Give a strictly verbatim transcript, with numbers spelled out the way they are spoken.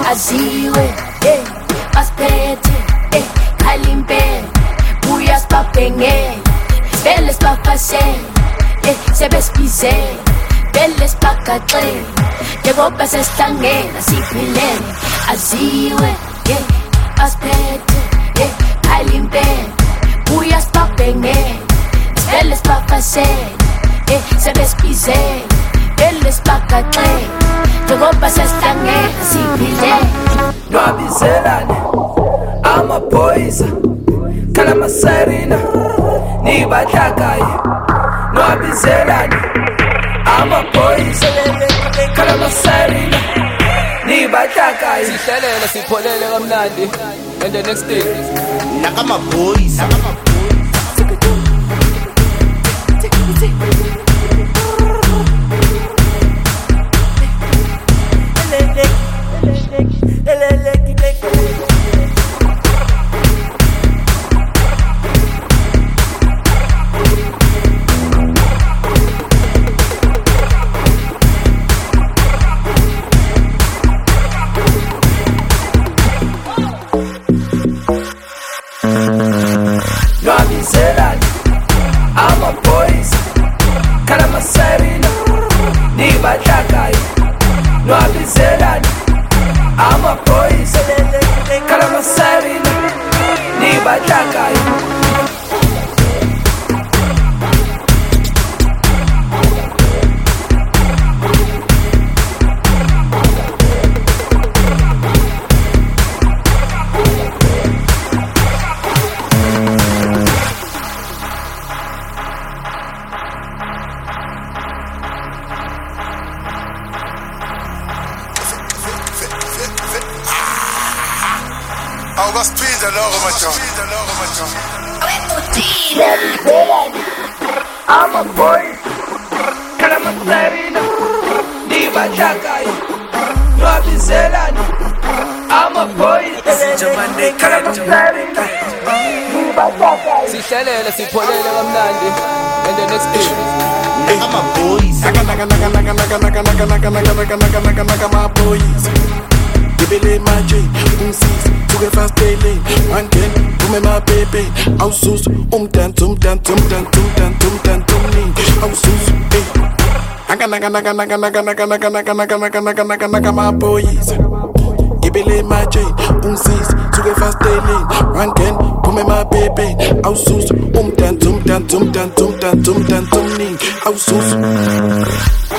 aziwe eh asiphethe eh khalimpela buya sibabhengele vele sibafasele eh sebesibize vele sibagaxele njengoba sesihlangene siphilele aziwe eh asiphethe eh khalimpela buya sibabhengele vele sibafasele eh sebesibize vele sibagaxele njengoba sesihlangene siphilele Nwabizelane amaphoyisa khala masarina nibahlakaye Nwabizelane amaphoyisa khala masarina nibahlakaye Sihlelele sipholele kamnandi and the next thing nakamaphoyisa Nwabizelane amaphoyisa khala masarina nibahlakaye Nwabizelane amaphoyisa khala masarina nibahlakaye Awukasphinda lokho madoda Nwabizelane amaphoyisa khala masarina nibahlakaye Nwabizelane amaphoyisa khala masarina nibahlakaye Sihlelele sipholele kamnandi and the next thing nakamaphoyisa nakamaphoyisa Gibele manje umsisi tuke fast lane one ten kume mabebe awususu umdanso umdanso umdanso umdanso umdanso omningi awususu eh nakanaka nakanaka nakanaka nakanaka nakanaka nakanaka nakamaphoyisa Gibele manje umsisi tuke fast lane one ten kume mabebe awususu umdanso umdanso umdanso umdanso umdanso omningi awususu